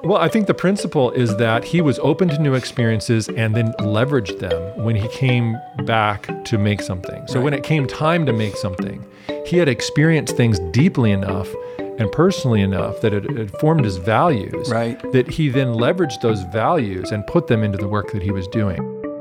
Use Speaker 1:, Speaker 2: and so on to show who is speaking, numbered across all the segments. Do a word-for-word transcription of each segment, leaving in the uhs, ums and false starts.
Speaker 1: Well, I think the principle is that he was open to new experiences and then leveraged them when he came back to make something. So
Speaker 2: Right.
Speaker 1: when it came time to make something, he had experienced things deeply enough and personally enough that it, it formed his values,
Speaker 2: Right.
Speaker 1: that he then leveraged those values and put them into the work that he was doing.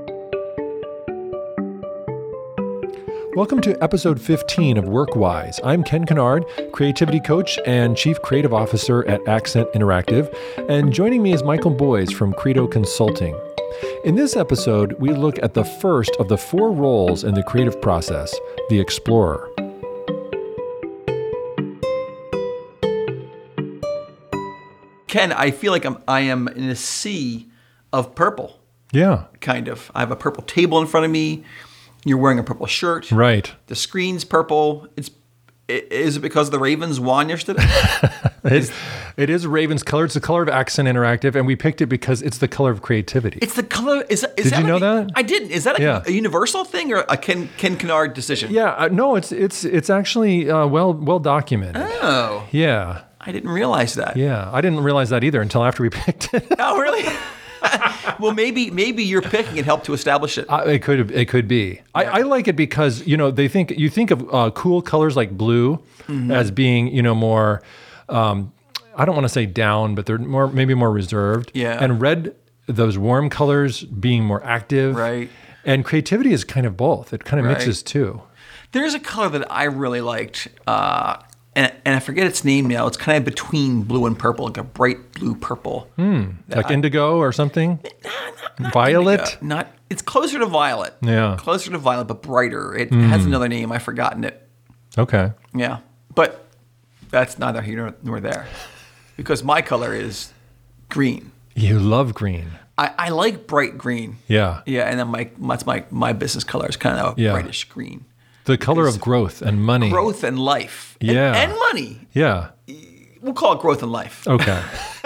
Speaker 1: Welcome to episode fifteen of WorkWise. I'm Ken Kennard, creativity coach and chief creative officer at Accent Interactive, and joining me is Michael Boyes from Credo Consulting. In this episode, we look at the first of the four roles in the creative process, the explorer.
Speaker 2: Ken, I feel like I'm, I am in a sea of purple,
Speaker 1: Yeah,
Speaker 2: kind of. I have a purple table in front of me. You're wearing a purple shirt.
Speaker 1: right.
Speaker 2: The screen's purple. It's i- Is it because the Ravens won yesterday?
Speaker 1: It, it is Raven's color. It's the color of Accent Interactive, and we picked it because it's the color of creativity.
Speaker 2: It's the color. Is, is
Speaker 1: Did
Speaker 2: that
Speaker 1: you know
Speaker 2: like-
Speaker 1: that?
Speaker 2: I didn't. Is that a,
Speaker 1: Yeah.
Speaker 2: a universal thing or a Ken, Ken Kennard decision?
Speaker 1: Yeah, uh, no, it's it's it's actually uh, well well documented.
Speaker 2: Oh,
Speaker 1: Yeah,
Speaker 2: I didn't realize that.
Speaker 1: yeah. I didn't realize that either until after we picked it.
Speaker 2: Oh, really? Well, maybe maybe your picking it helped to establish it.
Speaker 1: Uh, it could it could be. I, I like it because you know they think you think of uh, cool colors like blue
Speaker 2: Mm-hmm.
Speaker 1: as being you know more. Um, I don't want to say down, but they're more maybe more reserved.
Speaker 2: Yeah.
Speaker 1: And red, those warm colors being more active.
Speaker 2: Right.
Speaker 1: And creativity is kind of both. It kind of
Speaker 2: Right.
Speaker 1: mixes too.
Speaker 2: There's a color that I really liked, uh, and, and I forget its name now. It's kind of between blue and purple, like a bright blue purple.
Speaker 1: Like indigo or something. Violet.
Speaker 2: Uh, not. It's closer to violet.
Speaker 1: Yeah.
Speaker 2: Closer to violet, but brighter. It has another name. I've forgotten it.
Speaker 1: Okay.
Speaker 2: Yeah. But that's neither here nor, nor there, because my color is green.
Speaker 1: You love green.
Speaker 2: I, I like bright green.
Speaker 1: Yeah.
Speaker 2: Yeah, and then my that's my my business color is kind of
Speaker 1: Yeah.
Speaker 2: brightish green.
Speaker 1: The color of growth and money.
Speaker 2: Growth and life. And-
Speaker 1: Yeah.
Speaker 2: And, money.
Speaker 1: Yeah.
Speaker 2: We'll call it growth and life.
Speaker 1: Okay.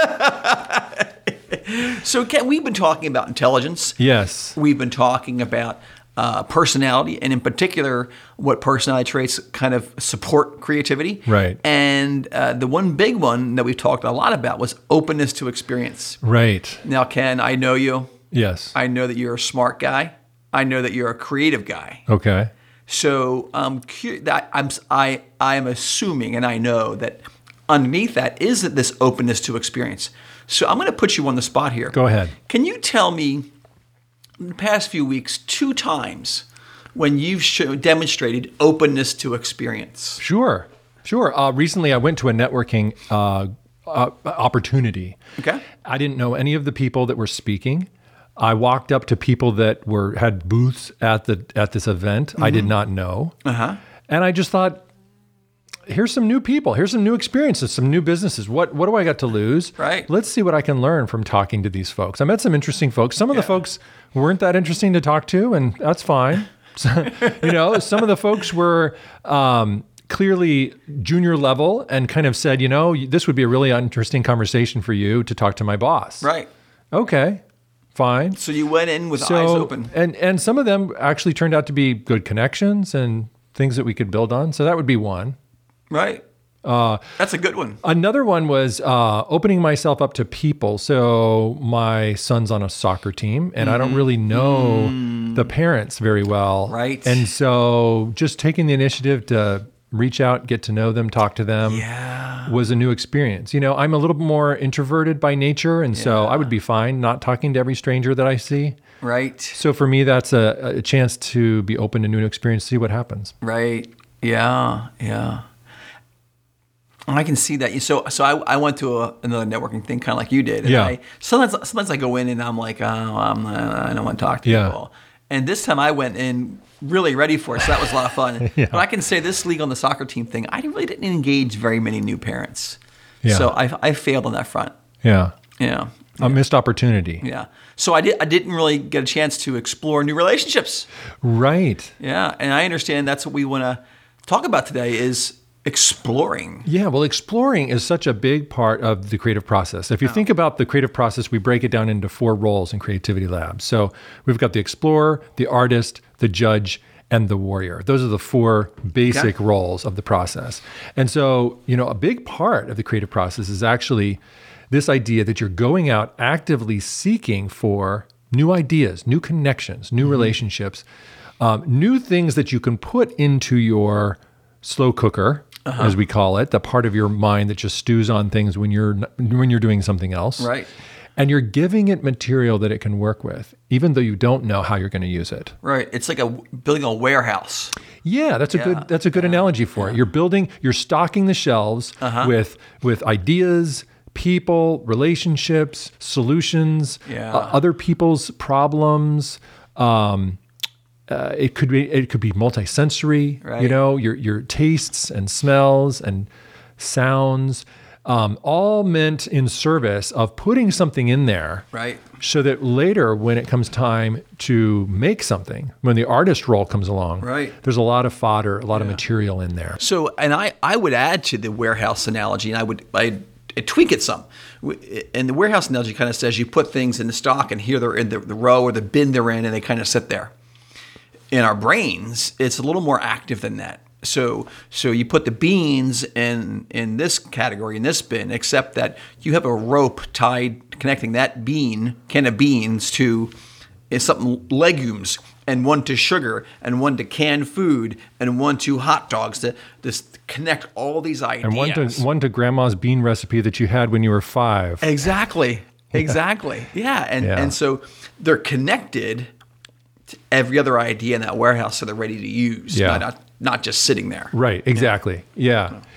Speaker 2: So, Ken, we've been talking about intelligence.
Speaker 1: Yes.
Speaker 2: We've been talking about uh, personality, and in particular, what personality traits kind of support creativity.
Speaker 1: Right.
Speaker 2: And uh, the one big one that we've talked a lot about was openness to experience.
Speaker 1: Right.
Speaker 2: Now, Ken, I know you.
Speaker 1: Yes.
Speaker 2: I know that you're a smart guy. I know that you're a creative guy.
Speaker 1: Okay.
Speaker 2: So um, cu- that I'm I I am assuming, and I know that underneath that is this openness to experience. So I'm going to put you on the spot here.
Speaker 1: Go ahead.
Speaker 2: Can you tell me, in the past few weeks, two times when you've show, demonstrated openness to experience?
Speaker 1: Sure. Sure. Uh, recently, I went to a networking uh, uh, opportunity.
Speaker 2: Okay.
Speaker 1: I didn't know any of the people that were speaking. I walked up to people that were had booths at the at this event. I did not know,
Speaker 2: Uh huh.
Speaker 1: and I just thought, here's some new people. Here's some new experiences, some new businesses. What what do I got to lose?
Speaker 2: Right.
Speaker 1: Let's see what I can learn from talking to these folks. I met some interesting folks. Some of the folks weren't that interesting to talk to, and that's fine. So, you know, some of the folks were um, clearly junior level and kind of said, you know, this would be a really interesting conversation for you to talk to my boss.
Speaker 2: Right.
Speaker 1: Okay. Fine.
Speaker 2: So you went in with
Speaker 1: So,
Speaker 2: eyes open.
Speaker 1: and and some of them actually turned out to be good connections and things that we could build on. So that would be one.
Speaker 2: Right.
Speaker 1: Uh,
Speaker 2: That's a good one.
Speaker 1: Another one was uh, opening myself up to people. So my son's on a soccer team, and I don't really know the parents very well.
Speaker 2: Right.
Speaker 1: And so just taking the initiative to reach out, get to know them, talk to them
Speaker 2: Yeah.
Speaker 1: was a new experience. You know, I'm a little more introverted by nature, and so I would be fine not talking to every stranger that I see.
Speaker 2: Right.
Speaker 1: So for me, that's a, a chance to be open to new experience, see what happens.
Speaker 2: Right. Yeah. Yeah. I can see that. So, so I, I went to a, another networking thing, kind of like you did. And
Speaker 1: Yeah.
Speaker 2: I, sometimes, sometimes I go in and I'm like, oh, I'm, uh, I don't want to talk to
Speaker 1: Yeah.
Speaker 2: people. And this time I went in really ready for it, so that was a lot of fun.
Speaker 1: Yeah.
Speaker 2: But I can say this league on the soccer team thing, I really didn't engage very many new parents.
Speaker 1: Yeah.
Speaker 2: So I, I failed on that front.
Speaker 1: Yeah.
Speaker 2: Yeah.
Speaker 1: A missed opportunity.
Speaker 2: Yeah. So I, did, I didn't really get a chance to explore new relationships.
Speaker 1: Right.
Speaker 2: Yeah. And I understand that's what we want to talk about today is exploring.
Speaker 1: Yeah, well, exploring is such a big part of the creative process. If you think about the creative process, we break it down into four roles in Creativity Labs. So we've got the explorer, the artist, the judge, and the warrior. Those are the four basic
Speaker 2: Okay.
Speaker 1: roles of the process. And so, you know, a big part of the creative process is actually this idea that you're going out actively seeking for new ideas, new connections, new mm-hmm. relationships, um, new things that you can put into your slow cooker, uh-huh. as we call it, the part of your mind that just stews on things when you're when you're doing something else.
Speaker 2: Right.
Speaker 1: And you're giving it material that it can work with, even though you don't know how you're going to use it.
Speaker 2: Right. It's like a building a warehouse.
Speaker 1: Yeah, that's a yeah. good that's a good yeah. analogy for yeah. it. You're building, you're stocking the shelves uh-huh. with with ideas, people, relationships, solutions,
Speaker 2: yeah.
Speaker 1: uh, other people's problems. Um, uh, it could be it could be multisensory.
Speaker 2: Right.
Speaker 1: You know, your your tastes and smells and sounds. Um, all meant in service of putting something in there,
Speaker 2: right?
Speaker 1: So that later, when it comes time to make something, when the artist role comes along,
Speaker 2: right.
Speaker 1: there's a lot of fodder, a lot
Speaker 2: yeah.
Speaker 1: of material in there.
Speaker 2: So, and I, I would add to the warehouse analogy, and I would I'd, I'd tweak it some. And the warehouse analogy kind of says you put things in the stock, and here they're in the, the row or the bin they're in, and they kind of sit there. In our brains, it's a little more active than that. So so you put the beans in in this category, in this bin, except that you have a rope tied connecting that bean, can of beans, to something legumes, and one to sugar, and one to canned food, and one to hot dogs, to just connect all these ideas.
Speaker 1: And one to, one to grandma's bean recipe that you had when you were five.
Speaker 2: Exactly. Exactly. yeah. And
Speaker 1: yeah.
Speaker 2: and so they're connected to every other idea in that warehouse, so they're ready to use.
Speaker 1: Yeah.
Speaker 2: Not, not, not just sitting there.
Speaker 1: Right, exactly. Yeah. yeah.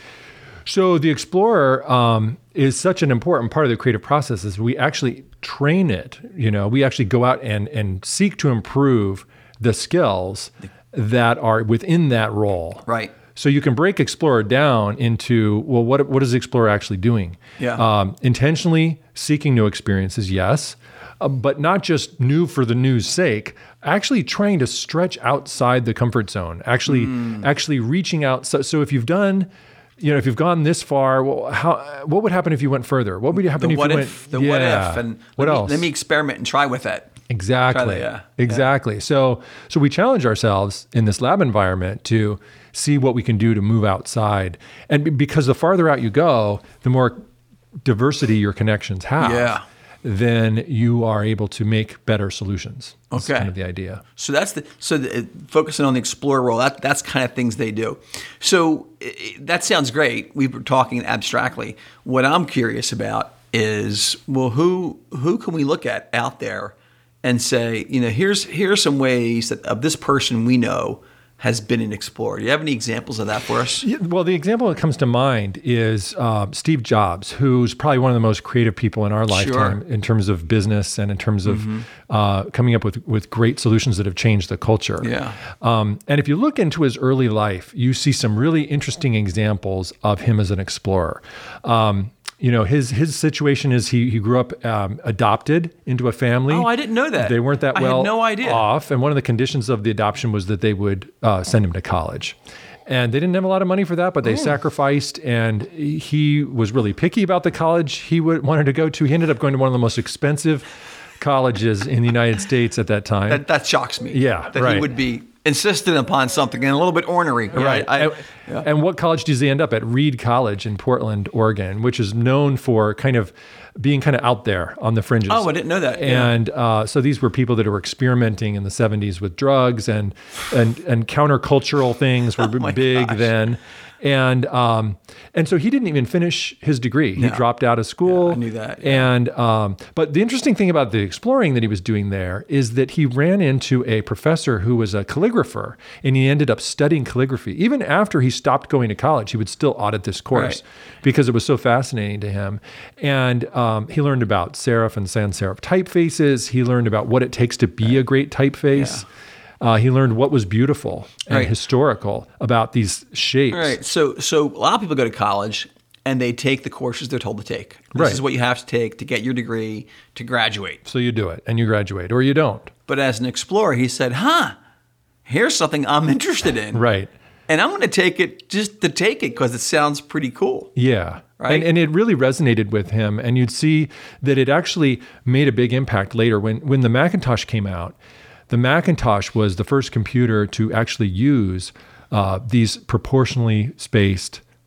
Speaker 1: So the Explorer um, is such an important part of the creative process is we actually train it. You know, we actually go out and, and seek to improve the skills that are within that role.
Speaker 2: Right.
Speaker 1: So you can break Explorer down into, well, what what is the Explorer actually doing?
Speaker 2: Yeah.
Speaker 1: Um, intentionally seeking new experiences, yes. Uh, but not just new for the new's sake, actually trying to stretch outside the comfort zone, actually mm. actually reaching out. So, so if you've done, you know, if you've gone this far, well, how, what would happen if you went further? What would happen
Speaker 2: the
Speaker 1: if
Speaker 2: what
Speaker 1: you
Speaker 2: if,
Speaker 1: went?
Speaker 2: The
Speaker 1: yeah.
Speaker 2: what if, and
Speaker 1: what
Speaker 2: let
Speaker 1: else?
Speaker 2: Me, let me experiment and try with that.
Speaker 1: Exactly.
Speaker 2: That, yeah.
Speaker 1: Exactly.
Speaker 2: Yeah.
Speaker 1: So, so we challenge ourselves in this lab environment to see what we can do to move outside. And because the farther out you go, the more diversity your connections have.
Speaker 2: Yeah.
Speaker 1: Then you are able to make better solutions. That's
Speaker 2: okay.
Speaker 1: kind of the idea.
Speaker 2: So that's the so the, focusing on the Explorer role. That that's kind of things they do. So it, that sounds great. We were talking abstractly. What I'm curious about is, well, who who can we look at out there and say, you know, here's here's some ways that of this person we know has been an explorer. Do you have any examples of that for us?
Speaker 1: Yeah, well, the example that comes to mind is uh, Steve Jobs, who's probably one of the most creative people in our lifetime
Speaker 2: sure.
Speaker 1: in terms of business and in terms of mm-hmm. uh, coming up with, with great solutions that have changed the culture.
Speaker 2: Yeah.
Speaker 1: Um, and if you look into his early life, you see some really interesting examples of him as an explorer. Um, You know, his his situation is he he grew up um, adopted into a family.
Speaker 2: Oh, I didn't know that.
Speaker 1: They weren't that well
Speaker 2: I had no idea.
Speaker 1: off. And one of the conditions of the adoption was that they would uh, send him to college. And they didn't have a lot of money for that, but they oh. sacrificed. And he was really picky about the college he would, wanted to go to. He ended up going to one of the most expensive colleges in the United States at that time.
Speaker 2: That, that shocks me.
Speaker 1: Yeah,
Speaker 2: that
Speaker 1: right.
Speaker 2: he would be insistent upon something and a little bit ornery.
Speaker 1: Right.
Speaker 2: I,
Speaker 1: and,
Speaker 2: yeah.
Speaker 1: and what college does he end up at? Reed College in Portland, Oregon, which is known for kind of being kind of out there on the fringes.
Speaker 2: Oh, I didn't know that. Yeah.
Speaker 1: And uh, so these were people that were experimenting in the seventies with drugs and and, and countercultural things were
Speaker 2: oh
Speaker 1: big
Speaker 2: gosh.
Speaker 1: then. And um, and so he didn't even finish his degree. He
Speaker 2: No.
Speaker 1: dropped out of school.
Speaker 2: Yeah, I knew that. Yeah.
Speaker 1: And um, but the interesting thing about the exploring that he was doing there is that he ran into a professor who was a calligrapher, and he ended up studying calligraphy. Even after he stopped going to college, he would still audit this course
Speaker 2: right.
Speaker 1: because it was so fascinating to him. And um, he learned about serif and sans serif typefaces. He learned about what it takes to be
Speaker 2: right.
Speaker 1: a great typeface.
Speaker 2: Yeah.
Speaker 1: Uh, he learned what was beautiful and
Speaker 2: right.
Speaker 1: historical about these shapes.
Speaker 2: Right. So, so a lot of people go to college and they take the courses they're told to take. This
Speaker 1: right.
Speaker 2: is what you have to take to get your degree to graduate.
Speaker 1: So you do it and you graduate, or you don't.
Speaker 2: But as an explorer, he said, huh, here's something I'm interested in.
Speaker 1: Right.
Speaker 2: And I'm going to take it just to take it because it sounds pretty cool.
Speaker 1: Yeah.
Speaker 2: Right.
Speaker 1: And, and it really resonated with him. And you'd see that it actually made a big impact later. When, when the Macintosh came out, the Macintosh was the first computer to actually use uh, these proportionally spaced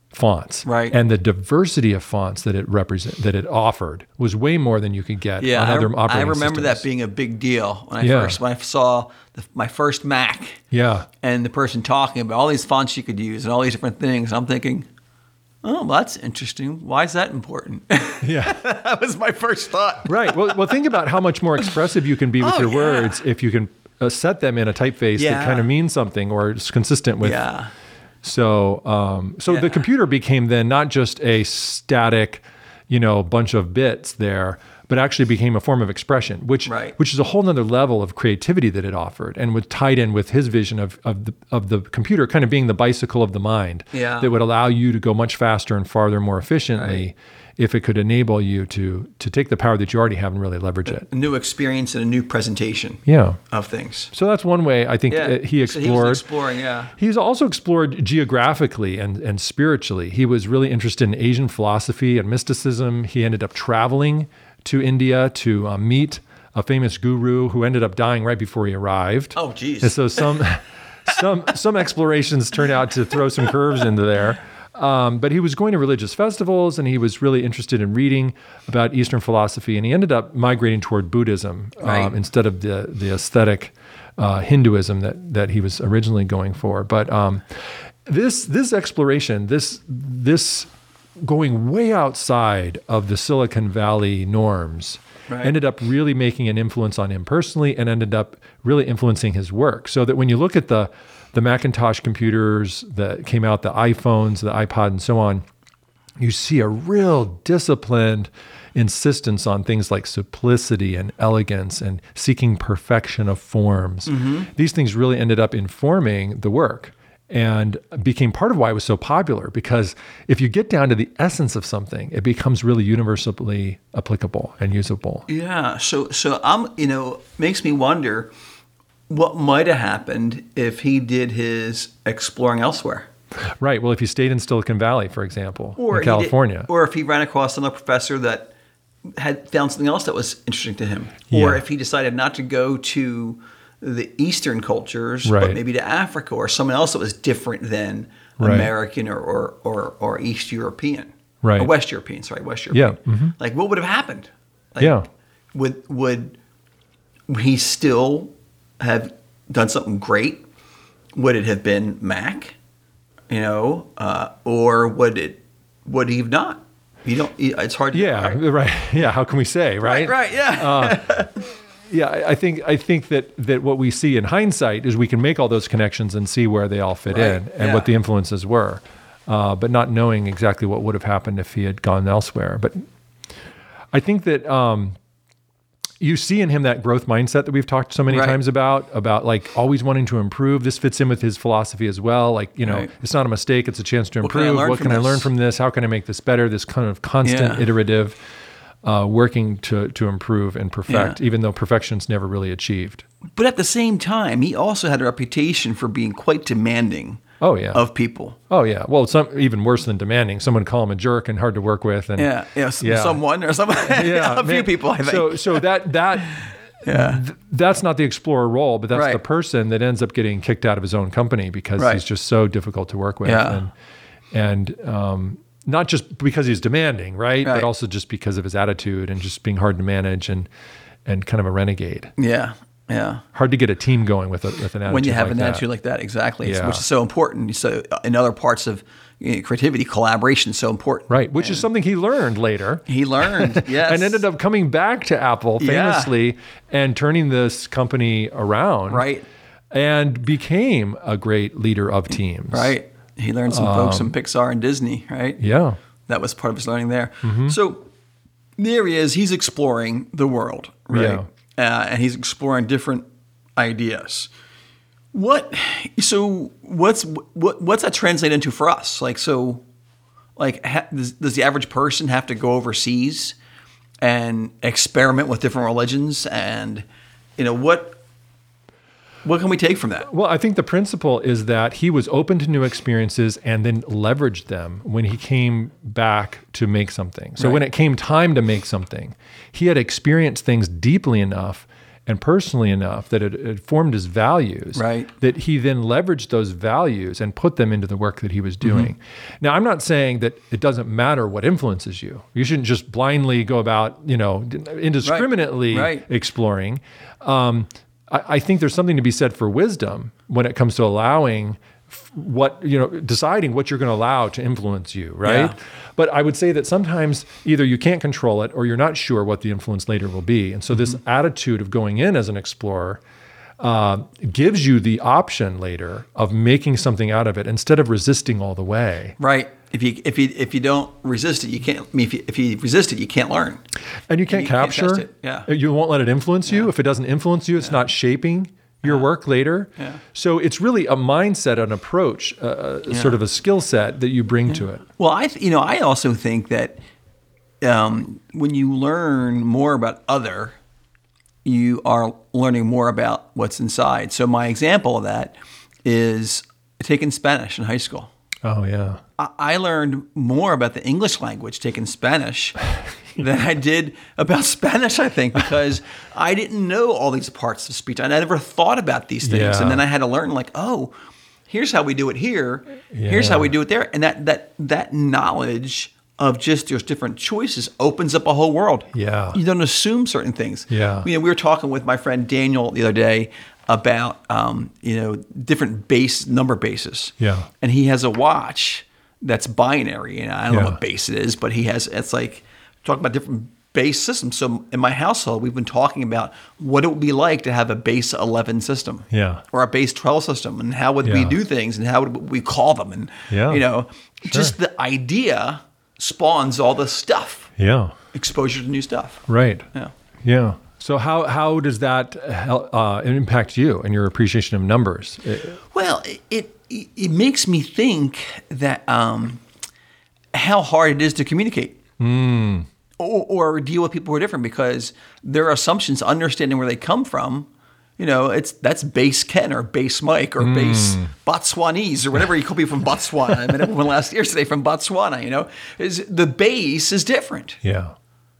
Speaker 1: fonts.
Speaker 2: Right.
Speaker 1: And the diversity of fonts that it represent that it offered was way more than you could get
Speaker 2: Yeah,
Speaker 1: on
Speaker 2: I,
Speaker 1: other
Speaker 2: rem-
Speaker 1: operating
Speaker 2: I remember
Speaker 1: systems.
Speaker 2: that being a big deal when I
Speaker 1: Yeah.
Speaker 2: first when I saw the, my first Mac.
Speaker 1: Yeah.
Speaker 2: And the person talking about all these fonts you could use and all these different things. I'm thinking, oh, well, that's interesting. Why is that important?
Speaker 1: Yeah.
Speaker 2: That was my first thought.
Speaker 1: Right. Well, well, think about how much more expressive you can be with
Speaker 2: Oh,
Speaker 1: your
Speaker 2: yeah.
Speaker 1: words if you can uh, set them in a typeface
Speaker 2: Yeah.
Speaker 1: that kind of means something or is consistent with.
Speaker 2: Yeah.
Speaker 1: So, um, so
Speaker 2: Yeah.
Speaker 1: the computer became then not just a static, you know, bunch of bits there, but actually became a form of expression, which
Speaker 2: Right.
Speaker 1: which is a whole nother level of creativity that it offered, and was tied in with his vision of of the of the computer kind of being the bicycle of the mind
Speaker 2: Yeah.
Speaker 1: that would allow you to go much faster and farther more efficiently.
Speaker 2: Right.
Speaker 1: If it could enable you to to take the power that you already have and really leverage it.
Speaker 2: A new experience and a new presentation
Speaker 1: Yeah.
Speaker 2: of things.
Speaker 1: So that's one way I think
Speaker 2: Yeah.
Speaker 1: uh, he
Speaker 2: So
Speaker 1: explored.
Speaker 2: he was exploring, yeah.
Speaker 1: He's also explored geographically and, and spiritually. He was really interested in Asian philosophy and mysticism. He ended up traveling to India to uh, meet a famous guru who ended up dying right before he arrived.
Speaker 2: Oh, geez.
Speaker 1: And so some some some explorations turned out to throw some curves into there. Um, but he was going to religious festivals, and he was really interested in reading about Eastern philosophy, and he ended up migrating toward Buddhism um,
Speaker 2: Right.
Speaker 1: instead of the the aesthetic uh, Hinduism that that he was originally going for. But um, this this exploration, this this going way outside of the Silicon Valley norms,
Speaker 2: Right.
Speaker 1: ended up really making an influence on him personally, and ended up really influencing his work. So that when you look at the the Macintosh computers that came out, the iPhones, the iPod, and so on, you see a real disciplined insistence on things like simplicity and elegance and seeking perfection of forms. These things really ended up informing the work and became part of why it was so popular, because if you get down to the essence of something, it becomes really universally applicable and usable.
Speaker 2: Yeah. So, so I'm, you know, makes me wonder what might have happened if he did his exploring elsewhere.
Speaker 1: Right. Well, if you stayed in Silicon Valley, for example,
Speaker 2: Or
Speaker 1: in
Speaker 2: he did-
Speaker 1: California.
Speaker 2: or if he ran across another professor that had found something else that was interesting to him. Or
Speaker 1: Yeah.
Speaker 2: if he decided not to go to the Eastern cultures,
Speaker 1: Right.
Speaker 2: but maybe to Africa or someone else that was different than
Speaker 1: Right.
Speaker 2: American or, or, or, or East European.
Speaker 1: Right.
Speaker 2: Or West European, sorry, West
Speaker 1: Yeah,
Speaker 2: European.
Speaker 1: mhm.
Speaker 2: Like, what would have happened? Like,
Speaker 1: Yeah.
Speaker 2: Would, would he still have done something great? Would it have been Mac? You know, uh, or would it? Would he have not? You don't. It's hard to.
Speaker 1: Yeah,
Speaker 2: right?
Speaker 1: right. Yeah, how can we say, right?
Speaker 2: Right. Yeah.
Speaker 1: Yeah, I I think I think that that what we see in hindsight is we can make all those connections and see where they all fit
Speaker 2: Right,
Speaker 1: in and
Speaker 2: yeah.
Speaker 1: what the influences were, uh, but not knowing exactly what would have happened if he had gone elsewhere. But I think that um, you see in him that growth mindset that we've talked so many
Speaker 2: Right.
Speaker 1: times about, about like always wanting to improve. This fits in with his philosophy as well. Like, you know,
Speaker 2: Right.
Speaker 1: it's not a mistake, it's a chance to
Speaker 2: What can I
Speaker 1: improve.
Speaker 2: learn
Speaker 1: What
Speaker 2: from
Speaker 1: can I learn
Speaker 2: this?
Speaker 1: from this? How can I make this better? This kind of constant
Speaker 2: Yeah.
Speaker 1: iterative uh, working to, to improve and perfect,
Speaker 2: Yeah.
Speaker 1: even though perfection's never really achieved.
Speaker 2: But at the same time, he also had a reputation for being quite demanding.
Speaker 1: Oh, yeah.
Speaker 2: Of people.
Speaker 1: Oh, yeah. Well, some even worse than demanding. Someone call him a jerk and hard to work with. And
Speaker 2: Yeah. Yeah. s-
Speaker 1: Yeah.
Speaker 2: Someone or someone.
Speaker 1: yeah,
Speaker 2: a few
Speaker 1: man.
Speaker 2: people. I think.
Speaker 1: So, so that that
Speaker 2: yeah.
Speaker 1: th- that's not the explorer role, but that's
Speaker 2: Right.
Speaker 1: the person that ends up getting kicked out of his own company because
Speaker 2: Right.
Speaker 1: he's just so difficult to work with,
Speaker 2: Yeah.
Speaker 1: and and um, not just because he's demanding, right?
Speaker 2: Right.
Speaker 1: But also just because of his attitude and just being hard to manage and and kind of a renegade.
Speaker 2: Yeah. Yeah.
Speaker 1: Hard to get a team going with a, with an attitude
Speaker 2: When you have
Speaker 1: like
Speaker 2: an
Speaker 1: that.
Speaker 2: attitude like that, exactly, It's-
Speaker 1: Yeah.
Speaker 2: which is so important. So uh, in other parts of you know, creativity, collaboration is so important.
Speaker 1: Right, which is something he learned later.
Speaker 2: He learned, yes,
Speaker 1: And ended up coming back to Apple
Speaker 2: Yeah.
Speaker 1: famously and turning this company around.
Speaker 2: Right.
Speaker 1: And became a great leader of teams.
Speaker 2: right. He learned some folks from Pixar and Disney, right?
Speaker 1: Um, Yeah.
Speaker 2: That was part of his learning there.
Speaker 1: Mm-hmm.
Speaker 2: So there he is. He's exploring the world, right?
Speaker 1: Yeah.
Speaker 2: Uh, and he's exploring different ideas. What? So what's what? What's that translate into for us? Like so, like ha, does, does the average person have to go overseas and experiment with different religions? And you know what? What can we take from that?
Speaker 1: Well, I think the principle is that he was open to new experiences and then leveraged them when he came back to make something. So
Speaker 2: Right.
Speaker 1: when it came time to make something, he had experienced things deeply enough and personally enough that it, it formed his values,
Speaker 2: right.
Speaker 1: that he then leveraged those values and put them into the work that he was doing. Mm-hmm. Now, I'm not saying that it doesn't matter what influences you. You shouldn't just blindly go about, you know, indiscriminately
Speaker 2: right. Right.
Speaker 1: exploring. Um, I, I think there's something to be said for wisdom when it comes to allowing what, you know, deciding what you're going to allow to influence you, right? Yeah. But I would say that sometimes either you can't control it or you're not sure what the influence later will be. And so mm-hmm. this attitude of going in as an explorer uh, gives you the option later of making something out of it instead of resisting all the way.
Speaker 2: Right. If you if you if you don't resist it, you can't. I mean, if you, if you resist it, you can't learn,
Speaker 1: and you can't and you capture.
Speaker 2: Can't test it. Yeah.
Speaker 1: You won't let it influence you. Yeah. If it doesn't influence you, it's yeah. not shaping your work later.
Speaker 2: Yeah.
Speaker 1: So it's really a mindset, an approach, uh, yeah. sort of a skill set that you bring yeah. to it.
Speaker 2: Well, I, th- you know, I also think that um, when you learn more about other, you are learning more about what's inside. So my example of that is taking Spanish in high school.
Speaker 1: Oh, yeah.
Speaker 2: I, I learned more about the English language taking Spanish than I did about Spanish, I think, because I didn't know all these parts of speech. I never thought about these things.
Speaker 1: Yeah.
Speaker 2: And then I had to learn, like, oh, here's how we do it here. Yeah. Here's how we do it there. And that that that knowledge of just there's different choices opens up a whole world.
Speaker 1: Yeah.
Speaker 2: You don't assume certain things.
Speaker 1: Yeah.
Speaker 2: You know, we were talking with my friend Daniel the other day about, um, you know, different base number bases.
Speaker 1: Yeah.
Speaker 2: And he has a watch that's binary. And I don't
Speaker 1: yeah.
Speaker 2: know what base it is, but he has, it's like, talk about different base systems. So in my household, we've been talking about what it would be like to have a base eleven system,
Speaker 1: yeah,
Speaker 2: or a base twelve system, and how would yeah. we do things, and how would we call them, and
Speaker 1: yeah.
Speaker 2: you know,
Speaker 1: sure.
Speaker 2: just the idea spawns all the stuff.
Speaker 1: Yeah,
Speaker 2: exposure to new stuff.
Speaker 1: Right.
Speaker 2: Yeah.
Speaker 1: Yeah. So how how does that help, uh, impact you and your appreciation of numbers?
Speaker 2: Well, it it, it makes me think that um, how hard it is to communicate.
Speaker 1: Mm.
Speaker 2: Or, or deal with people who are different, because their assumptions, understanding where they come from, you know, it's that's base Ken or base Mike or mm. base Botswanese or whatever you call people from Botswana. I met everyone last year today from Botswana. You know, is the base is different.
Speaker 1: Yeah,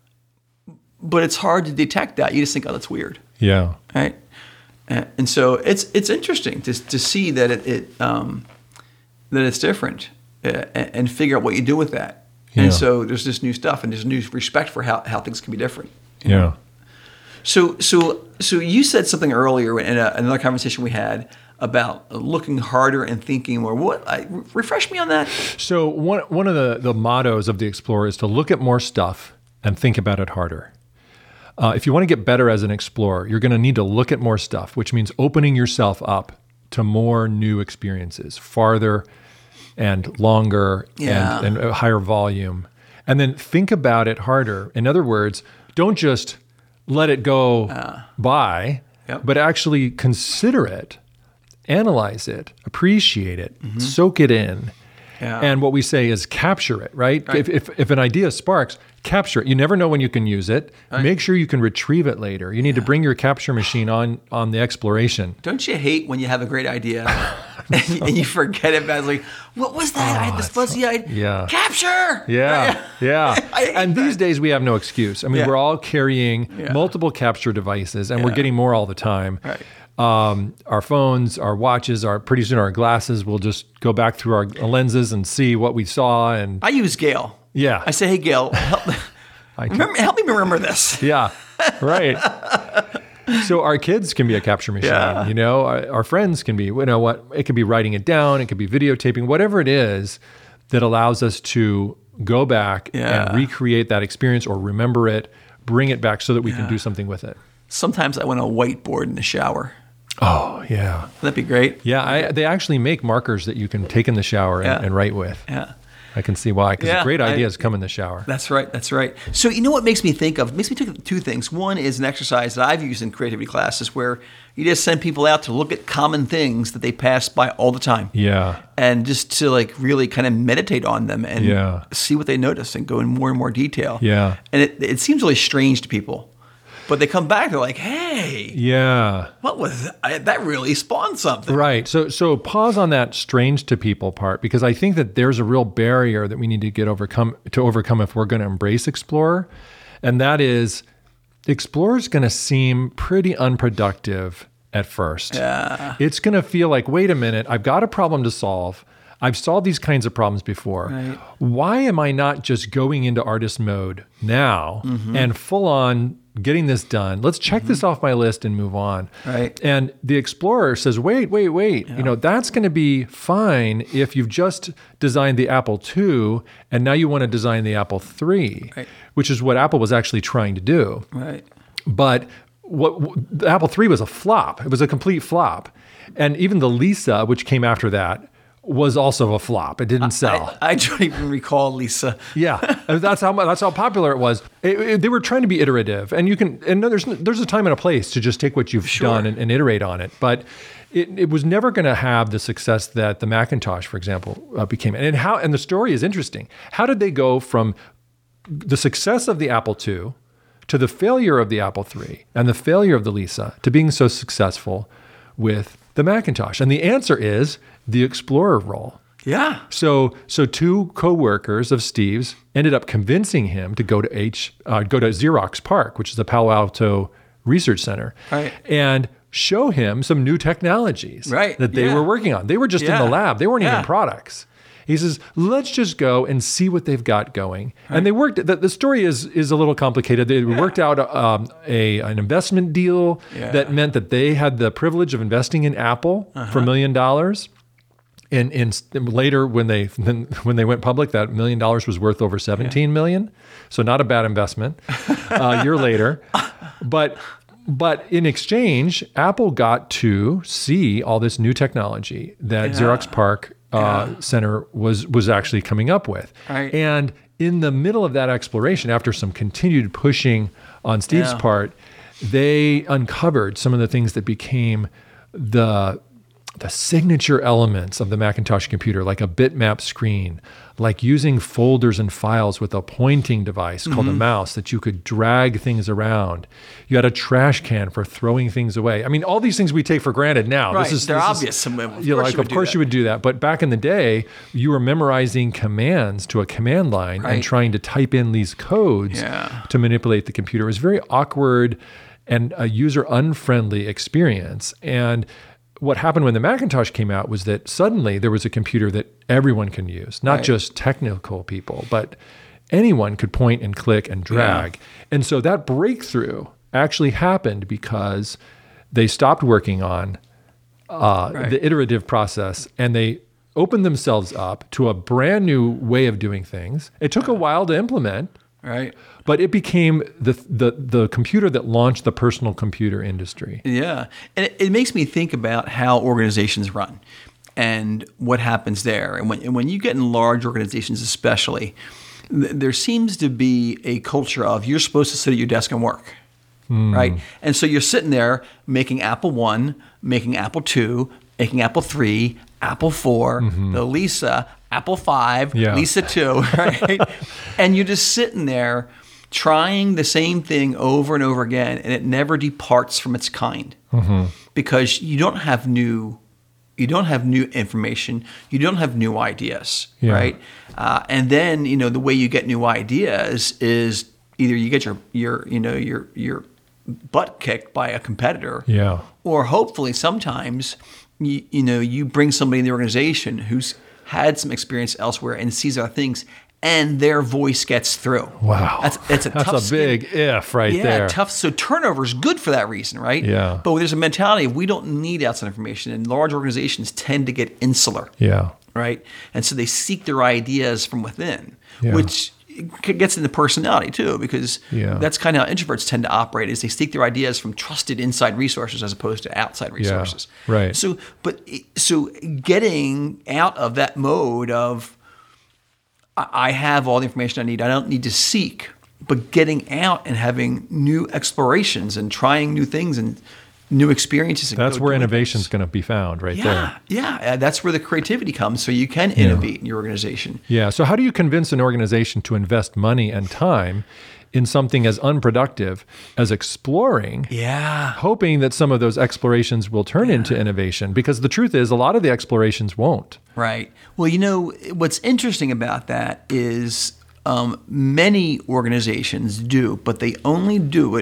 Speaker 2: but it's hard to detect that. You just think, oh, that's weird.
Speaker 1: Yeah,
Speaker 2: right. And so it's it's interesting to to see that it, it um, that it's different uh, and figure out what you do with that.
Speaker 1: Yeah.
Speaker 2: And so there's this new stuff, and there's new respect for how, how things can be different.
Speaker 1: Yeah. Know?
Speaker 2: So so so you said something earlier in a, another conversation we had about looking harder and thinking more. What? I, refresh me on that.
Speaker 1: So one one of the, the mottos of the Explorer is to look at more stuff and think about it harder. Uh, if you want to get better as an explorer, you're going to need to look at more stuff, which means opening yourself up to more new experiences, farther and longer
Speaker 2: yeah.
Speaker 1: and, and a higher volume. And then think about it harder. In other words, don't just let it go uh, by,
Speaker 2: yep.
Speaker 1: but actually consider it, analyze it, appreciate it, mm-hmm. soak it in.
Speaker 2: Yeah.
Speaker 1: And what we say is capture it, right?
Speaker 2: right.
Speaker 1: If, if if an idea sparks, capture it. You never know when you can use it.
Speaker 2: Right.
Speaker 1: Make sure you can retrieve it later. You need
Speaker 2: yeah.
Speaker 1: to bring your capture machine on on the exploration.
Speaker 2: Don't you hate when you have a great idea and, you, and you forget it? But it's like, what was that?
Speaker 1: Oh,
Speaker 2: I had this fuzzy
Speaker 1: so,
Speaker 2: idea.
Speaker 1: Yeah.
Speaker 2: Capture.
Speaker 1: Yeah. Yeah. And
Speaker 2: that.
Speaker 1: these days we have no excuse. I mean,
Speaker 2: yeah.
Speaker 1: we're all carrying
Speaker 2: yeah.
Speaker 1: multiple capture devices, and
Speaker 2: yeah.
Speaker 1: we're getting more all the time.
Speaker 2: Right.
Speaker 1: Um, our phones, our watches, our pretty soon our glasses. We'll just go back through our lenses and see what we saw. And
Speaker 2: I use Gale.
Speaker 1: Yeah.
Speaker 2: I say, hey, Gale, help, remember, help me remember this.
Speaker 1: Yeah. Right. So our kids can be a capture machine.
Speaker 2: Yeah.
Speaker 1: You know, our, our friends can be. You know what? It could be writing it down. It could be videotaping. Whatever it is that allows us to go back
Speaker 2: yeah.
Speaker 1: and recreate that experience or remember it, bring it back so that we
Speaker 2: yeah.
Speaker 1: can do something with it.
Speaker 2: Sometimes I want a whiteboard in the shower.
Speaker 1: Oh, yeah.
Speaker 2: Would that be great?
Speaker 1: Yeah, I, they actually make markers that you can take in the shower and,
Speaker 2: yeah.
Speaker 1: and write with.
Speaker 2: Yeah.
Speaker 1: I can see why, because
Speaker 2: yeah,
Speaker 1: great ideas
Speaker 2: I,
Speaker 1: come in the shower.
Speaker 2: That's right, that's right. So you know what makes me think of, makes me think of two things. One is an exercise that I've used in creativity classes where you just send people out to look at common things that they pass by all the time.
Speaker 1: Yeah.
Speaker 2: And just to like really kind of meditate on them and
Speaker 1: yeah.
Speaker 2: see what they notice and go in more and more detail.
Speaker 1: Yeah.
Speaker 2: And it, it seems really strange to people. But they come back, they're like, hey,
Speaker 1: yeah,
Speaker 2: what was that? That really spawned something.
Speaker 1: Right. So so pause on that strange to people part, because I think that there's a real barrier that we need to get overcome to overcome if we're going to embrace Explorer. And that is Explorer's going to seem pretty unproductive at first.
Speaker 2: Yeah.
Speaker 1: It's going to feel like, wait a minute, I've got a problem to solve. I've solved these kinds of problems before.
Speaker 2: Right.
Speaker 1: Why am I not just going into artist mode now mm-hmm. and full on getting this done? Let's check mm-hmm. this off my list and move on.
Speaker 2: Right.
Speaker 1: And the Explorer says, wait, wait, wait. Yeah. You know, that's going to be fine if you've just designed the Apple two and now you want to design the Apple three,
Speaker 2: right.
Speaker 1: which is what Apple was actually trying to do.
Speaker 2: Right.
Speaker 1: But what the Apple three was a flop. It was a complete flop. And even the Lisa, which came after that, was also a flop. It didn't sell.
Speaker 2: I, I don't even recall Lisa.
Speaker 1: Yeah, that's how that's how popular it was. It, it, they were trying to be iterative, and you can and there's there's a time and a place to just take what you've
Speaker 2: sure.
Speaker 1: done and, and iterate on it. But it, it was never going to have the success that the Macintosh, for example, uh, became. And how and the story is interesting. How did they go from the success of the Apple two to the failure of the Apple three and the failure of the Lisa to being so successful with the Macintosh? And the answer is the Explorer role.
Speaker 2: Yeah.
Speaker 1: So, so two co-workers of Steve's ended up convincing him to go to H, uh, go to Xerox PARC, which is the Palo Alto Research Center,
Speaker 2: right.
Speaker 1: and show him some new technologies
Speaker 2: right.
Speaker 1: that they
Speaker 2: yeah.
Speaker 1: were working on. They were just
Speaker 2: yeah.
Speaker 1: in the lab. They weren't
Speaker 2: yeah.
Speaker 1: even products. He says, let's just go and see what they've got going. Right. And they worked, the, the story is is a little complicated. They yeah. worked out um, a an investment deal
Speaker 2: yeah.
Speaker 1: that meant that they had the privilege of investing in Apple uh-huh. for a million dollars. And, and later, when they when they went public, that million dollars was worth over seventeen yeah. million. So not a bad investment. Uh, a year later, but but in exchange, Apple got to see all this new technology that yeah. Xerox PARC uh, yeah. Center was was actually coming up with.
Speaker 2: Right.
Speaker 1: And in the middle of that exploration, after some continued pushing on Steve's
Speaker 2: yeah.
Speaker 1: part, they uncovered some of the things that became the the signature elements of the Macintosh computer, like a bitmap screen, like using folders and files with a pointing device mm-hmm. called a mouse that you could drag things around. You had a trash can for throwing things away. I mean, all these things we take for granted now.
Speaker 2: Right,
Speaker 1: this is,
Speaker 2: they're
Speaker 1: this
Speaker 2: obvious.
Speaker 1: Is,
Speaker 2: of
Speaker 1: you're
Speaker 2: course
Speaker 1: like,
Speaker 2: you
Speaker 1: of course you would do that. But back in the day, you were memorizing commands to a command line
Speaker 2: right.
Speaker 1: and trying to type in these codes
Speaker 2: yeah.
Speaker 1: to manipulate the computer. It was very awkward and a user-unfriendly experience. And what happened when the Macintosh came out was that suddenly there was a computer that everyone can use, not
Speaker 2: right.
Speaker 1: just technical people, but anyone could point and click and drag. Yeah. And so that breakthrough actually happened because they stopped working on uh,
Speaker 2: right.
Speaker 1: the iterative process and they opened themselves up to a brand new way of doing things. It took a while to implement.
Speaker 2: Right.
Speaker 1: But it became the, the the computer that launched the personal computer industry.
Speaker 2: Yeah. And it, it makes me think about how organizations run and what happens there. And when, and when you get in large organizations especially, th- there seems to be a culture of you're supposed to sit at your desk and work. Mm. Right? And so you're sitting there making Apple one, making Apple two, making Apple three, Apple four, mm-hmm. the Lisa, Apple five, yeah. Lisa two, right? And you're just sitting there trying the same thing over and over again, and it never departs from its kind mm-hmm. because you don't have new, you don't have new information, you don't have new ideas, yeah. right? Uh, and then you know the way you get new ideas is either you get your your you know your your butt kicked by a competitor,
Speaker 1: yeah,
Speaker 2: or hopefully sometimes you you know you bring somebody in the organization who's had some experience elsewhere and sees other things, and their voice gets through.
Speaker 1: Wow.
Speaker 2: That's, it's a
Speaker 1: That's
Speaker 2: tough
Speaker 1: a big
Speaker 2: skin.
Speaker 1: if right
Speaker 2: yeah,
Speaker 1: there.
Speaker 2: Yeah, tough. So turnover is good for that reason, right?
Speaker 1: Yeah.
Speaker 2: But there's a mentality of we don't need outside information, and large organizations tend to get insular.
Speaker 1: Yeah.
Speaker 2: Right? And so they seek their ideas from within,
Speaker 1: yeah.
Speaker 2: which gets into personality too, because
Speaker 1: yeah.
Speaker 2: that's kind of how introverts tend to operate, is they seek their ideas from trusted inside resources as opposed to outside resources.
Speaker 1: Yeah. Right.
Speaker 2: So, but so getting out of that mode of I have all the information I need, I don't need to seek, but getting out and having new explorations and trying new things and new experiences. And
Speaker 1: that's where innovation is going to be found, right
Speaker 2: yeah,
Speaker 1: there.
Speaker 2: Yeah, yeah. That's where the creativity comes, so you can innovate yeah. in your organization.
Speaker 1: Yeah. So how do you convince an organization to invest money and time in something as unproductive as exploring,
Speaker 2: yeah.
Speaker 1: hoping that some of those explorations will turn yeah. into innovation? Because the truth is, a lot of the explorations won't.
Speaker 2: Right. Well, you know, what's interesting about that is um, many organizations do, but they only do it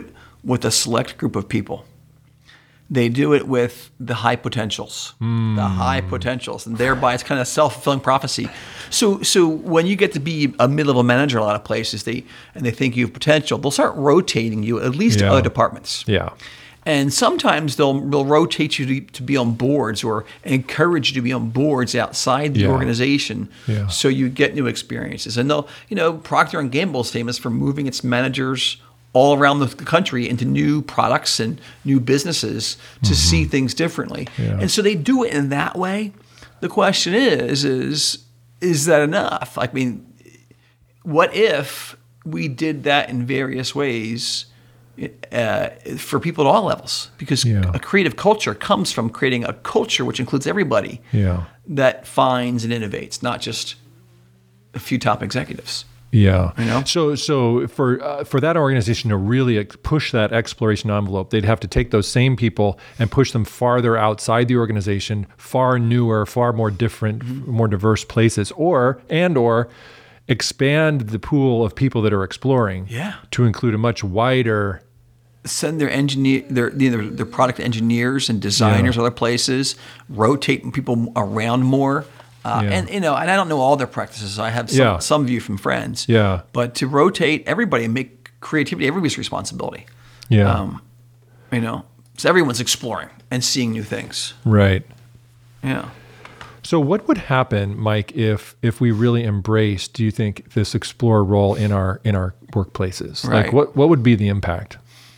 Speaker 2: with a select group of people. They do it with the high potentials, mm. the high potentials, and thereby it's kind of self-fulfilling prophecy. So, so when you get to be a mid-level manager, a lot of places, they and they think you have potential, they'll start rotating you at least
Speaker 1: yeah.
Speaker 2: to other departments.
Speaker 1: Yeah,
Speaker 2: and sometimes they'll they'll rotate you to, to be on boards or encourage you to be on boards outside the
Speaker 1: yeah.
Speaker 2: organization,
Speaker 1: yeah.
Speaker 2: so you get new experiences. And they'll, you know, Procter and Gamble is famous for moving its managers all around the country into new products and new businesses to mm-hmm. see things differently.
Speaker 1: Yeah.
Speaker 2: And so they do it in that way. The question is, is, is that enough? I mean, what if we did that in various ways uh, for people at all levels? Because
Speaker 1: yeah.
Speaker 2: a creative culture comes from creating a culture which includes everybody
Speaker 1: yeah.
Speaker 2: that finds and innovates, not just a few top executives.
Speaker 1: Yeah.
Speaker 2: You know?
Speaker 1: So, so for uh, for that organization to really ex- push that exploration envelope, they'd have to take those same people and push them farther outside the organization, far newer, far more different, mm-hmm. more diverse places, or and or expand the pool of people that are exploring.
Speaker 2: Yeah.
Speaker 1: To include a much wider.
Speaker 2: Send their engineer, their their, their product engineers and designers
Speaker 1: Yeah.
Speaker 2: other places. Rotate people around more. Uh,
Speaker 1: Yeah.
Speaker 2: And, you know, and I don't know all their practices. I have some,
Speaker 1: Yeah.
Speaker 2: some view from friends.
Speaker 1: Yeah.
Speaker 2: But to rotate everybody and make creativity everybody's responsibility.
Speaker 1: Yeah.
Speaker 2: Um, you know, so everyone's exploring and seeing new things.
Speaker 1: Right.
Speaker 2: Yeah.
Speaker 1: So what would happen, Mike, if if we really embrace, do you think, this explorer role in our in our workplaces?
Speaker 2: Right.
Speaker 1: Like what, what would be the impact?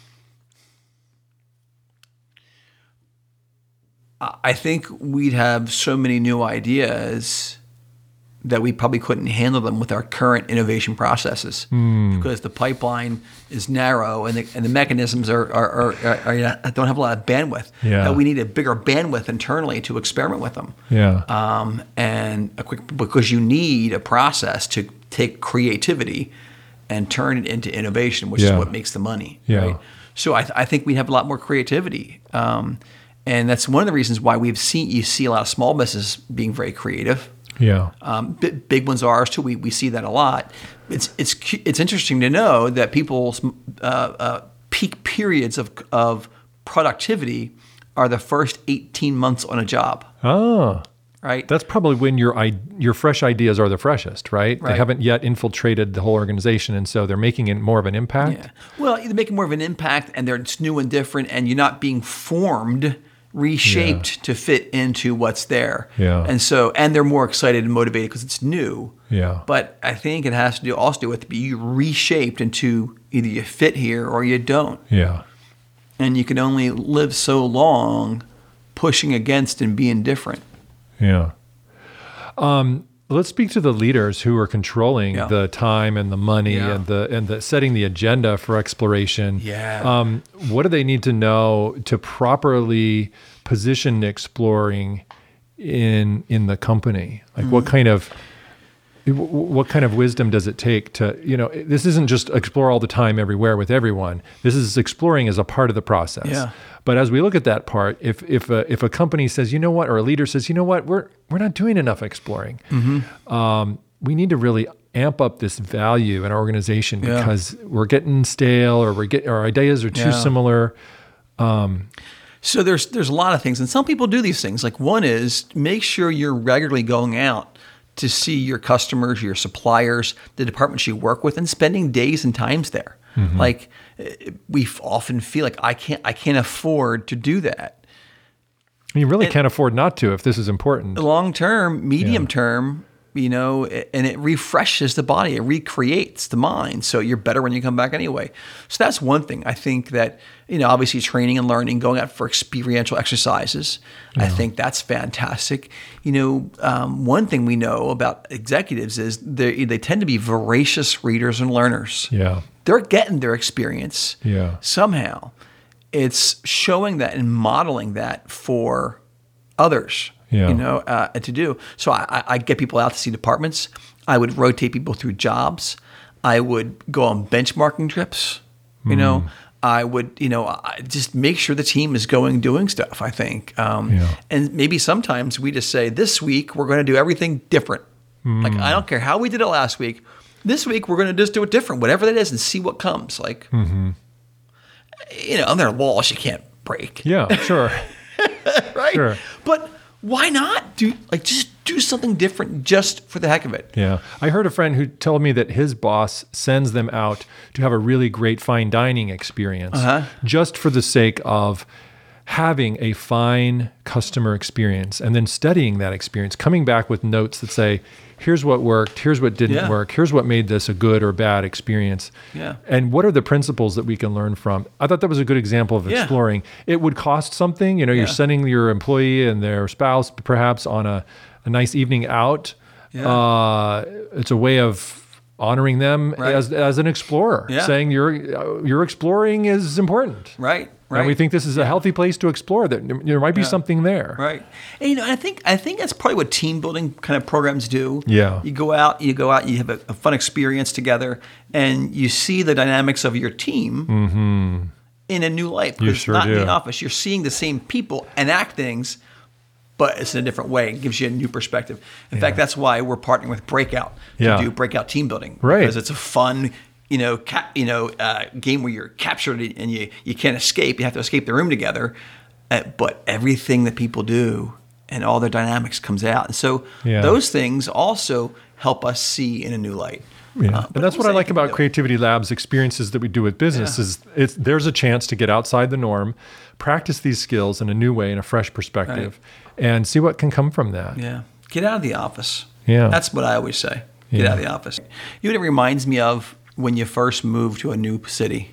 Speaker 2: I think we'd have so many new ideas that we probably couldn't handle them with our current innovation processes
Speaker 1: mm.
Speaker 2: because the pipeline is narrow and the, and the mechanisms are, are, are, are, are don't have a lot of bandwidth.
Speaker 1: Yeah.
Speaker 2: Uh, we need a bigger bandwidth internally to experiment with them.
Speaker 1: Yeah.
Speaker 2: Um, and a quick, because you need a process to take creativity and turn it into innovation, which
Speaker 1: Yeah.
Speaker 2: is what makes the money.
Speaker 1: Yeah.
Speaker 2: Right? So I, I think we'd have a lot more creativity. Um, And that's one of the reasons why we've seen you see a lot of small businesses being very creative.
Speaker 1: Yeah.
Speaker 2: Um, b- big ones are ours too. We we see that a lot. It's it's cu- it's interesting to know that people's uh, uh, peak periods of of productivity are the first eighteen months on a job.
Speaker 1: Ah.
Speaker 2: Right.
Speaker 1: That's probably when your i- your fresh ideas are the freshest, right? They
Speaker 2: Right.
Speaker 1: haven't yet infiltrated the whole organization, and so they're making it more of an impact.
Speaker 2: Yeah. Well, you're making more of an impact, and they're it's new and different, and you're not being formed, reshaped
Speaker 1: Yeah.
Speaker 2: to fit into what's there.
Speaker 1: Yeah.
Speaker 2: And so, and they're more excited and motivated because it's new.
Speaker 1: Yeah.
Speaker 2: But I think it has to do also do with being reshaped into either you fit here or you don't.
Speaker 1: Yeah.
Speaker 2: And you can only live so long pushing against and being different.
Speaker 1: Yeah. Um, let's speak to the leaders who are controlling
Speaker 2: Yeah.
Speaker 1: the time and the money
Speaker 2: Yeah.
Speaker 1: and the and the setting the agenda for exploration.
Speaker 2: Yeah.
Speaker 1: Um, what do they need to know to properly position exploring in in the company? Like
Speaker 2: Mm-hmm.
Speaker 1: what kind of what kind of wisdom does it take to, you know, this isn't just explore all the time everywhere with everyone. This is exploring as a part of the process.
Speaker 2: Yeah.
Speaker 1: But as we look at that part, if if a, if a company says, you know what, or a leader says, you know what, we're we're not doing enough exploring,
Speaker 2: Mm-hmm.
Speaker 1: um, we need to really amp up this value in our organization
Speaker 2: Yeah.
Speaker 1: because we're getting stale, or we're get our ideas are too
Speaker 2: Yeah.
Speaker 1: similar.
Speaker 2: So there's there's a lot of things, and some people do these things. Like one is make sure you're regularly going out to see your customers, your suppliers, the departments you work with, and spending days and times there.
Speaker 1: Mm-hmm.
Speaker 2: Like eh, we f- often feel like I can't I can't afford to do that.
Speaker 1: You really
Speaker 2: And-
Speaker 1: can't afford not to if this is important.
Speaker 2: Long term, medium
Speaker 1: Yeah.
Speaker 2: term, you know, it- and it refreshes the body, it recreates the mind. So you're better when you come back anyway. So that's one thing. I think that, you know, obviously training and learning, going out for experiential exercises, I think that's fantastic. You know, um, one thing we know about executives is they they tend to be voracious readers and learners.
Speaker 1: Yeah.
Speaker 2: They're getting their experience
Speaker 1: Yeah.
Speaker 2: somehow. It's showing that and modeling that for others,
Speaker 1: Yeah.
Speaker 2: you know, uh, to do. So I, I- I get people out to see departments. I would rotate people through jobs. I would go on benchmarking trips, you know. I would, you know, I just make sure the team is going doing stuff, I think. Um,
Speaker 1: Yeah.
Speaker 2: And maybe sometimes we just say, this week we're going to do everything different. Like, I don't care how we did it last week. This week we're going to just do it different, whatever that is, and see what comes. Like, you know, there are laws you can't break.
Speaker 1: Yeah, sure.
Speaker 2: Right?
Speaker 1: Sure.
Speaker 2: But why not do like just do something different just for the heck of it?
Speaker 1: Yeah. I heard a friend who told me that his boss sends them out to have a really great fine dining experience
Speaker 2: Uh-huh.
Speaker 1: just for the sake of having a fine customer experience and then studying that experience, coming back with notes that say, here's what worked, here's what didn't
Speaker 2: Yeah.
Speaker 1: work, here's what made this a good or bad experience.
Speaker 2: Yeah.
Speaker 1: And what are the principles that we can learn from? I thought that was a good example of
Speaker 2: Yeah.
Speaker 1: exploring. It would cost something. You know, you're
Speaker 2: Yeah.
Speaker 1: sending your employee and their spouse perhaps on a, a nice evening out.
Speaker 2: Yeah.
Speaker 1: Uh, it's a way of honoring them
Speaker 2: Right.
Speaker 1: as as an explorer,
Speaker 2: Yeah.
Speaker 1: saying your uh, your exploring is important.
Speaker 2: Right. Right.
Speaker 1: And we think this is a healthy place to explore. That there might be something there.
Speaker 2: Right. And, you know, I think I think that's probably what team building kind of programs do.
Speaker 1: Yeah.
Speaker 2: You go out, you go out, you have a, a fun experience together, and you see the dynamics of your team in a new light. Because
Speaker 1: You
Speaker 2: it's
Speaker 1: sure
Speaker 2: not in
Speaker 1: do.
Speaker 2: the office. You're seeing the same people enact things, but it's in a different way. It gives you a new perspective. In fact, that's why we're partnering with Breakout to
Speaker 1: Yeah.
Speaker 2: do Breakout team building.
Speaker 1: Right.
Speaker 2: Because it's a fun, you know, ca- you know, uh, game where you're captured and you you can't escape. You have to escape the room together, uh, but everything that people do and all their dynamics comes out. And so
Speaker 1: Yeah.
Speaker 2: those things also help us see in a new light.
Speaker 1: Yeah.
Speaker 2: Uh, but
Speaker 1: and that's what I
Speaker 2: also
Speaker 1: like
Speaker 2: you can
Speaker 1: about
Speaker 2: do it.
Speaker 1: Creativity Labs experiences that we do with business
Speaker 2: Yeah.
Speaker 1: is it's there's a chance to get outside the norm, practice these skills in a new way, in a fresh perspective, and see what can come from that.
Speaker 2: Yeah. Get out of the office.
Speaker 1: Yeah.
Speaker 2: That's what I always say. Get
Speaker 1: Yeah.
Speaker 2: out of the office. You know what it reminds me of when you first moved to a new city?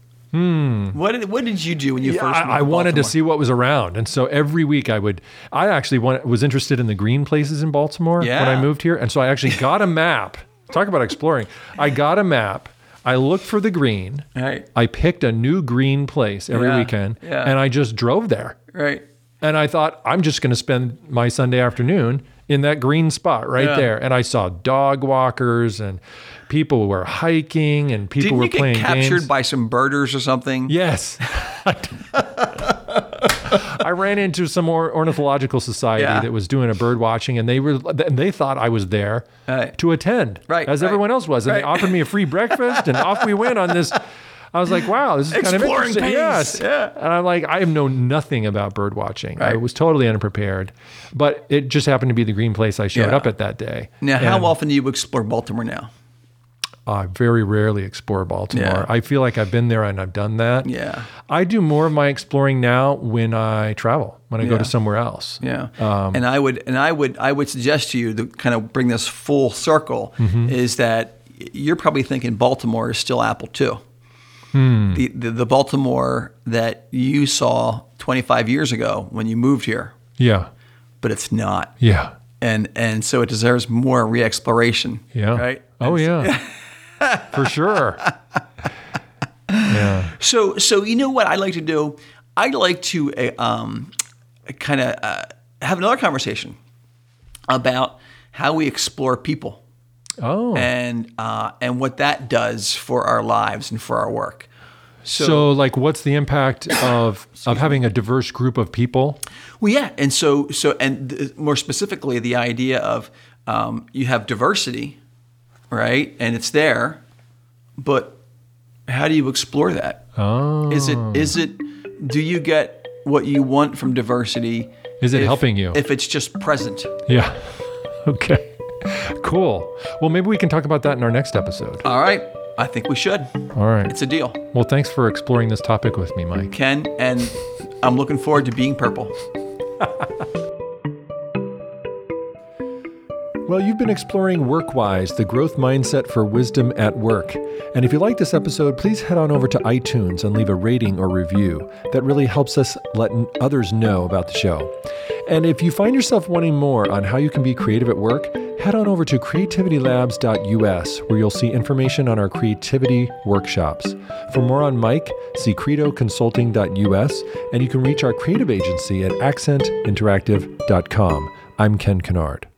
Speaker 2: Hmm. What did what did you do when you
Speaker 1: Yeah,
Speaker 2: first moved
Speaker 1: I, I
Speaker 2: to
Speaker 1: wanted to
Speaker 2: Baltimore?
Speaker 1: see what was around, and so every week I would. I actually want, was interested in the green places in Baltimore when I
Speaker 2: Yeah.
Speaker 1: moved here, and so I actually got a map. Talk about exploring! I got a map. I looked for the green.
Speaker 2: Right.
Speaker 1: I picked a new green place every
Speaker 2: Yeah,
Speaker 1: weekend,
Speaker 2: yeah.
Speaker 1: and I just drove there.
Speaker 2: Right.
Speaker 1: And I thought, I'm just going to spend my Sunday afternoon in that green spot right
Speaker 2: Yeah.
Speaker 1: there. And I saw dog walkers and people were hiking and people
Speaker 2: Didn't
Speaker 1: were
Speaker 2: you get
Speaker 1: playing
Speaker 2: captured
Speaker 1: games.
Speaker 2: by some birders or something?
Speaker 1: Yes. I ran into some or- ornithological society
Speaker 2: Yeah.
Speaker 1: that was doing a bird watching, and they were and they thought I was there
Speaker 2: Right.
Speaker 1: to attend,
Speaker 2: Right,
Speaker 1: as
Speaker 2: right,
Speaker 1: everyone else was, and they
Speaker 2: right.
Speaker 1: offered me a free breakfast, and off we went on this. I was like, "Wow, this is kind of
Speaker 2: Exploring
Speaker 1: interesting."
Speaker 2: pace.
Speaker 1: Yes,
Speaker 2: Yeah.
Speaker 1: and I'm like, I know nothing about bird watching. I
Speaker 2: Right.
Speaker 1: was totally unprepared, but it just happened to be the green place I showed
Speaker 2: Yeah.
Speaker 1: up at that day.
Speaker 2: Now, how
Speaker 1: And
Speaker 2: often do you explore Baltimore now?
Speaker 1: I very rarely explore Baltimore.
Speaker 2: Yeah.
Speaker 1: I feel like I've been there and I've done that.
Speaker 2: Yeah.
Speaker 1: I do more of my exploring now when I travel, when I go
Speaker 2: Yeah.
Speaker 1: to somewhere else.
Speaker 2: Yeah.
Speaker 1: Um,
Speaker 2: and I would and I would I would suggest to you to kind of bring this full circle
Speaker 1: Mm-hmm.
Speaker 2: is that you're probably thinking Baltimore is still Apple two.
Speaker 1: Hmm.
Speaker 2: The, the the Baltimore that you saw twenty-five years ago when you moved here,
Speaker 1: Yeah.
Speaker 2: but it's not.
Speaker 1: Yeah.
Speaker 2: And and so it deserves more re-exploration.
Speaker 1: Yeah.
Speaker 2: Right?
Speaker 1: Oh,
Speaker 2: And
Speaker 1: yeah. For sure. Yeah.
Speaker 2: So, so you know what I like to do? I like to uh, um, kind of uh, have another conversation about how we explore people
Speaker 1: Oh.
Speaker 2: and uh, and what that does for our lives and for our work.
Speaker 1: So, like, what's the impact of of having a diverse group of people?
Speaker 2: Well, yeah, and so so and th- more specifically, the idea of um, you have diversity, right, and it's there, but how do you explore that?
Speaker 1: Oh.
Speaker 2: Is it is it do you get what you want from diversity?
Speaker 1: Is it
Speaker 2: if-
Speaker 1: helping you?
Speaker 2: If it's just present.
Speaker 1: Yeah. Okay. Cool. Well, maybe we can talk about that in our next episode.
Speaker 2: All right. I think we should.
Speaker 1: All right.
Speaker 2: It's a deal.
Speaker 1: Well, thanks for exploring this topic with me, Mike.
Speaker 2: Ken, and I'm looking forward to being purple.
Speaker 1: Well, you've been exploring WorkWise, the growth mindset for wisdom at work. And if you like this episode, please head on over to iTunes and leave a rating or review. That really helps us let others know about the show. And if you find yourself wanting more on how you can be creative at work, head on over to creativity labs dot U S, where you'll see information on our creativity workshops. For more on Mike, see credo consulting dot U S, and you can reach our creative agency at accent interactive dot com. I'm Ken Kennard.